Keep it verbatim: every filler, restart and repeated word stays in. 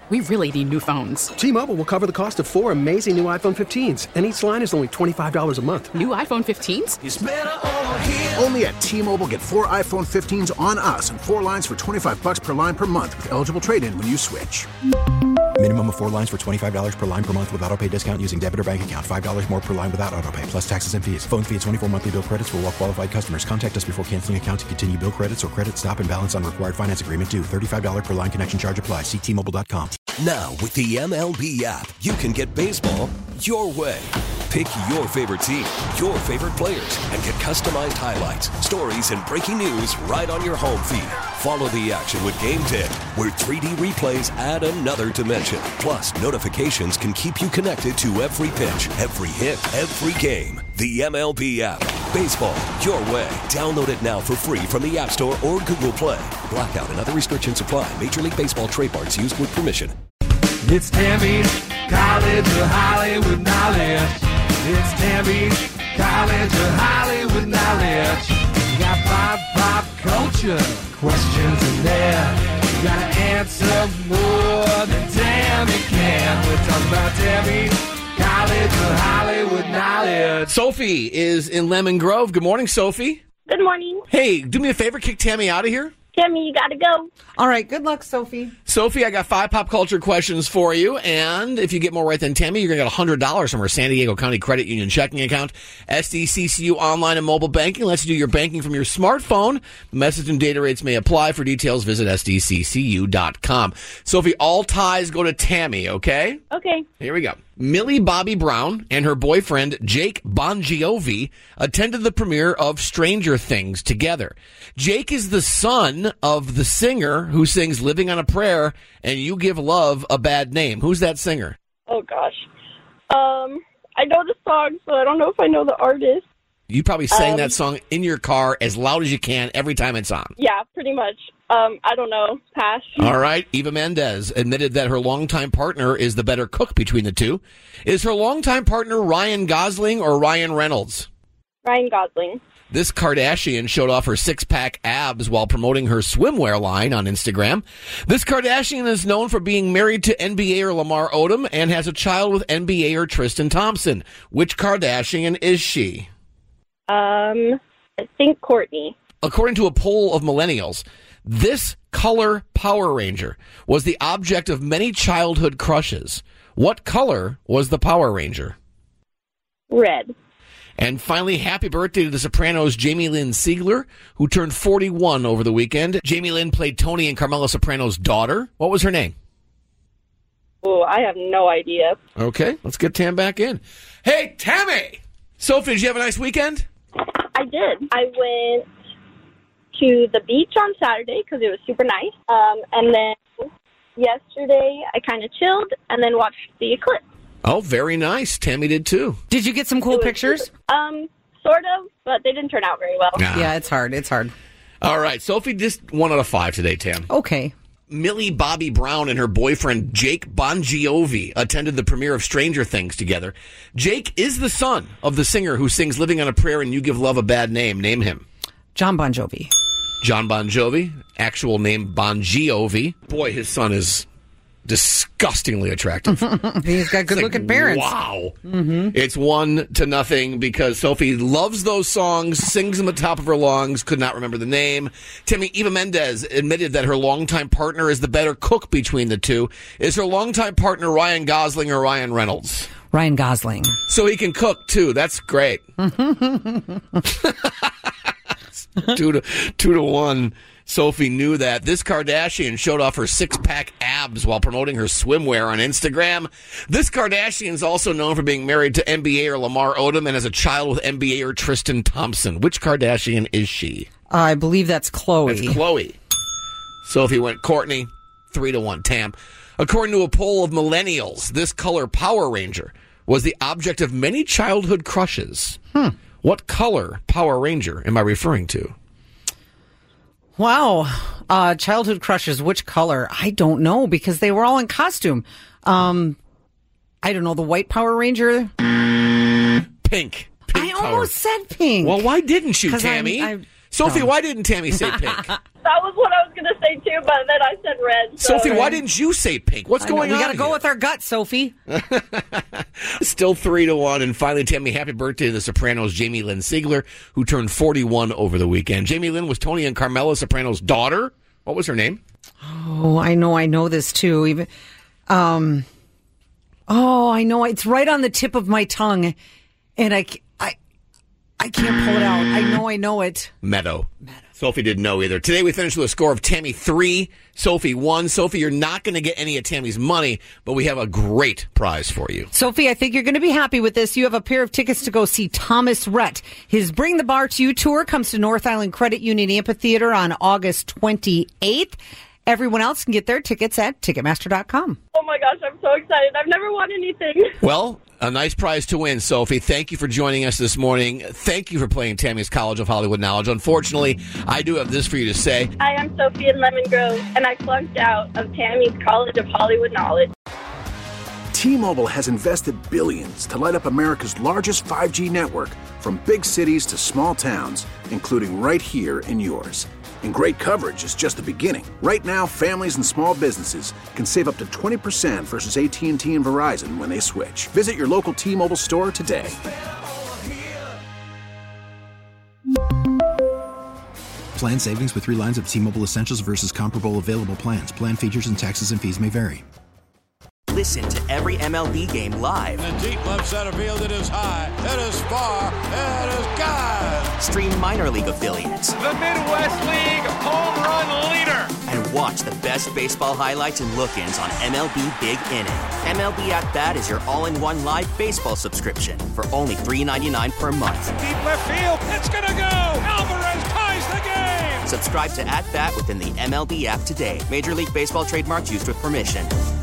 We really need new phones. T-Mobile will cover the cost of four amazing new iPhone fifteens, and each line is only twenty-five dollars a month. New iPhone fifteens? It's better over here. Only at T-Mobile, get four iPhone fifteens on us and four lines for twenty-five dollars per line per month with eligible trade-in when you switch. Minimum of four lines for twenty-five dollars per line per month with autopay discount using debit or bank account. five dollars more per line without autopay, plus taxes and fees. Phone fee at twenty-four monthly bill credits for well-qualified customers. Contact us before canceling account to continue bill credits or credit stop and balance on required finance agreement due. thirty-five dollars per line connection charge applies. See T Mobile dot com. Now, with the M L B app, you can get baseball your way. Pick your favorite team, your favorite players, and get customized highlights, stories, and breaking news right on your home feed. Follow the action with Game Day, where three D replays add another dimension. Plus, notifications can keep you connected to every pitch, every hit, every game. The M L B app. Baseball your way. Download it now for free from the App Store or Google Play. Blackout and other restrictions apply. Major League Baseball trademarks used with permission. It's Tammy's College of Hollywood Knowledge. It's Tammy's College of Hollywood Knowledge. You got pop, pop culture questions in there. You gotta answer more than Tammy can. We're talking about Tammy's College of Hollywood Knowledge. Sophie is in Lemon Grove. Good morning, Sophie. Good morning. Hey, do me a favor, kick Tammy out of here. Tammy, you gotta go. All right, good luck, Sophie. Sophie, I got five pop culture questions for you, and if you get more right than Tammy, you're going to get one hundred dollars from our San Diego County Credit Union checking account. S D C C U Online and Mobile Banking lets you do your banking from your smartphone. Message and data rates may apply. For details, visit S D C C U dot com. Sophie, all ties go to Tammy, okay? Okay. Here we go. Millie Bobby Brown and her boyfriend, Jake Bongiovi, attended the premiere of Stranger Things together. Jake is the son of the singer who sings Living on a Prayer and You Give Love a Bad Name. Who's that singer? Oh, gosh. Um, I know the song, so I don't know if I know the artist. You probably sang um, that song in your car as loud as you can every time it's on. Yeah, pretty much. Um, I don't know. Pass. All right. Eva Mendes admitted that her longtime partner is the better cook between the two. Is her longtime partner Ryan Gosling or Ryan Reynolds? Ryan Gosling. This Kardashian showed off her six-pack abs while promoting her swimwear line on Instagram. This Kardashian is known for being married to N B A-er Lamar Odom and has a child with N B A-er Tristan Thompson. Which Kardashian is she? Um, I think Courtney. According to a poll of millennials, this color Power Ranger was the object of many childhood crushes. What color was the Power Ranger? Red. And finally, happy birthday to the Sopranos' Jamie Lynn Sigler, who turned forty-one over the weekend. Jamie Lynn played Tony and Carmela Soprano's daughter. What was her name? Oh, I have no idea. Okay, let's get Tam back in. Hey, Tammy! Sophie, did you have a nice weekend? I did. I went to the beach on Saturday because it was super nice. Um, and then yesterday I kind of chilled and then watched the eclipse. Oh, very nice. Tammy did too. Did you get some cool pictures? Um, sort of, but they didn't turn out very well. Nah. Yeah, it's hard. It's hard. All right, Sophie, just one out of five today, Tam. Okay. Millie Bobby Brown and her boyfriend, Jake Bongiovi, attended the premiere of Stranger Things together. Jake is the son of the singer who sings Living on a Prayer and You Give Love a Bad Name. Name him. John Bon Jovi. John Bon Jovi, actual name Bongiovi. Boy, his son is disgustingly attractive. He's got good-looking like, parents. Wow. Mm-hmm. It's one to nothing because Sophie loves those songs, sings them at the top of her lungs, could not remember the name. Timmy, Eva Mendes admitted that her longtime partner is the better cook between the two. Is her longtime partner Ryan Gosling or Ryan Reynolds? Ryan Gosling. So he can cook, too. That's great. two to two to one. Sophie knew that. This Kardashian showed off her six-pack abs while promoting her swimwear on Instagram. This Kardashian is also known for being married to N B A-er Lamar Odom and has a child with N B A-er Tristan Thompson. Which Kardashian is she? I believe that's Khloe. That's Khloe. Sophie went Courtney, three to one. Tam. According to a poll of millennials, this color Power Ranger was the object of many childhood crushes. Hmm. What color Power Ranger am I referring to? Wow. Uh, childhood crushes, which color? I don't know because they were all in costume. Um, I don't know. The white Power Ranger? Pink. Pink I Power. almost said pink. Well, why didn't you, Tammy? I, I, Sophie, why didn't Tammy say pink? That was what I was going to say, too, but then I said red. So. Sophie, why didn't you say pink? What's I know, going we on gotta go here? with our gut, Sophie. Still three to one. And finally, Tammy, happy birthday to the Sopranos' Jamie Lynn Sigler, who turned forty-one over the weekend. Jamie Lynn was Tony and Carmela Soprano's daughter. What was her name? Oh, I know, I know this too. Even, um, oh, I know. It's right on the tip of my tongue, and I, I, I can't pull it out. I know, I know it. Meadow. Meadow. Sophie didn't know either. Today we finished with a score of Tammy three, Sophie one. Sophie, you're not going to get any of Tammy's money, but we have a great prize for you. Sophie, I think you're going to be happy with this. You have a pair of tickets to go see Thomas Rhett. His Bring the Bar to You tour comes to North Island Credit Union Amphitheater on August twenty-eighth. Everyone else can get their tickets at Ticketmaster dot com. Oh, my gosh, I'm so excited. I've never won anything. Well, a nice prize to win, Sophie. Thank you for joining us this morning. Thank you for playing Tammy's College of Hollywood Knowledge. Unfortunately, I do have this for you to say. Hi, I'm Sophie in Lemon Grove, and I flunked out of Tammy's College of Hollywood Knowledge. T-Mobile has invested billions to light up America's largest five G network, from big cities to small towns, including right here in yours. And great coverage is just the beginning. Right now, families and small businesses can save up to twenty percent versus A T and T and Verizon when they switch. Visit your local T-Mobile store today. Plan savings with three lines of T-Mobile Essentials versus comparable available plans. Plan features and taxes and fees may vary. Listen to every M L B game live. In the deep left center field, it is high, it is far, it is gone. Stream minor league affiliates. The Midwest League home run leader. And watch the best baseball highlights and look-ins on M L B Big Inning. M L B At Bat is your all-in-one live baseball subscription for only three dollars and ninety-nine cents per month. Deep left field, it's gonna go. Alvarez ties the game. Subscribe to At Bat within the M L B app today. Major League Baseball trademarks used with permission.